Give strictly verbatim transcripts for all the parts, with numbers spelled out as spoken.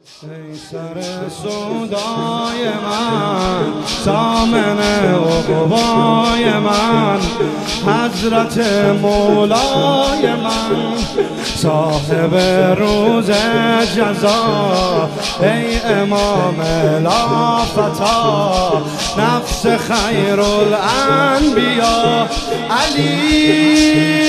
ای سر سودای من، سامن عقبای من، حضرت مولای من، صاحب روز جزا، ای امام لافتا، نفس خیر الانبیا علی.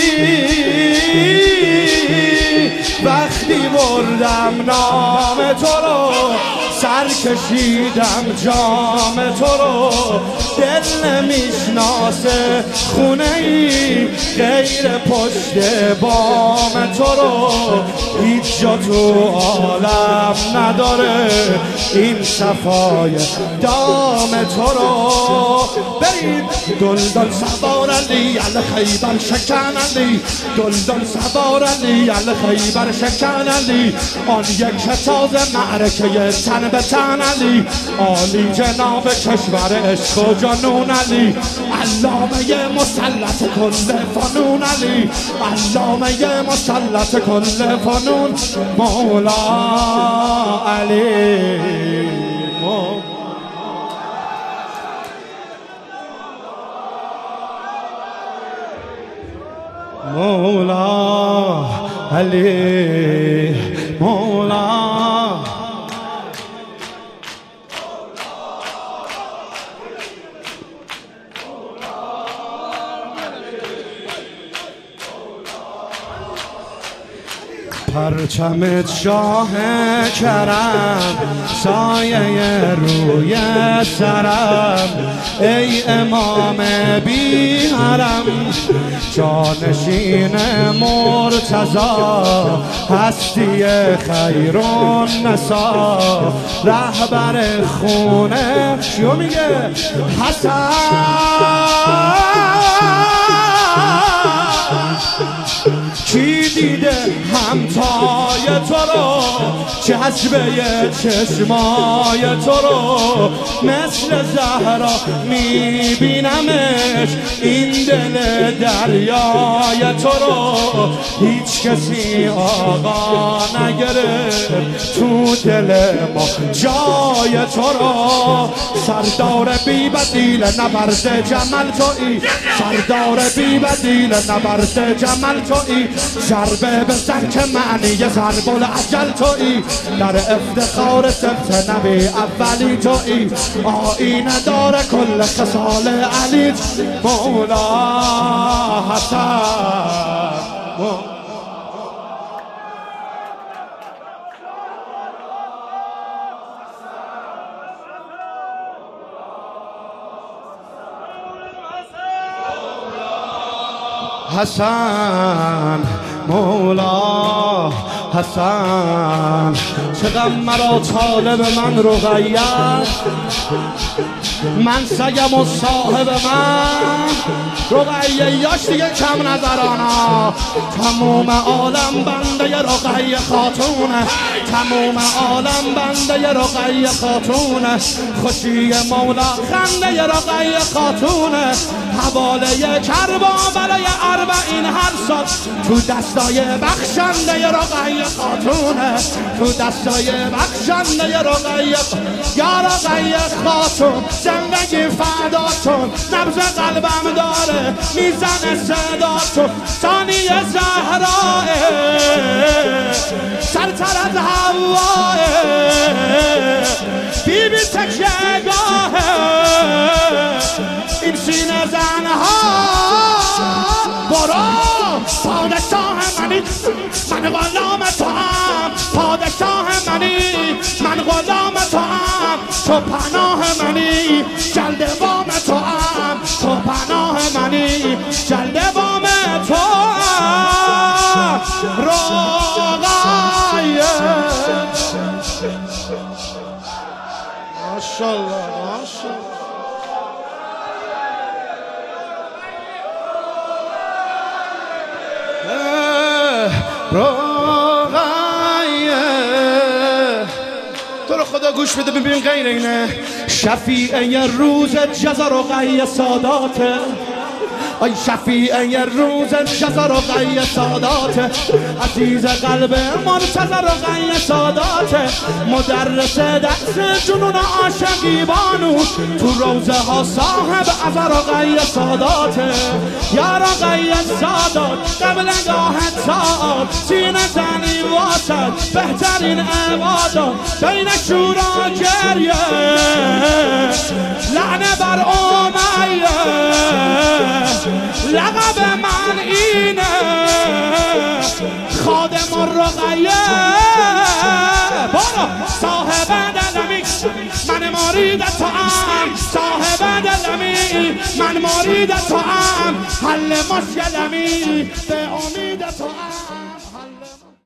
وقتی بردم نام تو رو، سر کشیدم جام تو رو، دل نمیشناسه خونه ای غیر پشت بام تو رو. هیچ جا تو عالم نداره این صفای دام تو رو. برید دلدل سوار علی الخیبر شکن علی، دلدل سوار علی الخیبر شکن علی، آن یک تازه معرکه تن به تن علی، عالی جناب کشور عشق و جنون علی، علامه مسلط کل فنون علی، علامه مسلط کل فنون مولا علی. مولا علی مولا پرچمت شاه کرم، سایه روی سرم، ای امام بی حرم، جانشین مرتضا، هستی خیرون نسا، رهبر خونه چیو میگه حسن، کی دیده همتای تو رو، جذبه چشمای تو رو، مثل زهرا میبینمش این دل دریای تو رو. هیچ کسی آقا نگرفت تو دل ما جای تو رو. سردار بی بدیل نبرد جمل تویی، سردار بی بدیل نبرد جمل تویی، ضربه بزن که معنی ضرب الاجل تویی، در افتخار سبت نبی اولی تویی، آینه داره کل خصال علی مولا حسن. حسن مولا حسن، چقدر مرا طالب من رقیت، من سگم و صاحب من رقیه یاش دیگه کم نظرانا. تموم عالم بنده رقیه خاتونه، تموم عالم بنده رقیه خاتونه، خوشی مولا خنده رقیه خاتونه، حواله کربا برای اربعین هر سال تو دستای بخشنده رقیه خاتونه، تو دستای بخشنده رقیه. یا رقیه خاتون زندگی فداتون، نبض قلبم داره میزنه صداتون، ثانیه زهراه سرتر از هواه، بی بی تکیهگاه این سینه زنها. برو پادشاه منی من غلام تو هم، پادشاه منی من غلام تو هم، تو پناه منی جلدبام تو هم، تو پناه منی جلدبام تو هم. رقیه ماشاءالله ماشاءالله. رقیه تو رو خدا گوش بده ببین غیر اینه. شفیعه روز جزا رقیه ساداته، ای شفیع یه روز جزا رقیه سادات عزیز قلب منتظر رقیه سادات مدرس درس جنون عاشقی بانو تو روزه ها صاحب از رقیه سادات یا رقیه سادات قبل نگاه ساد سینه زنی واسد بهترین عبادات بین شورا گریه لعنه بر امیه لقب من اینه خادم الرقیه بارا صاحب دلمی من مرید تو ام صاحب دلمی من مرید تو ام حل مشکلمی به امید تو ام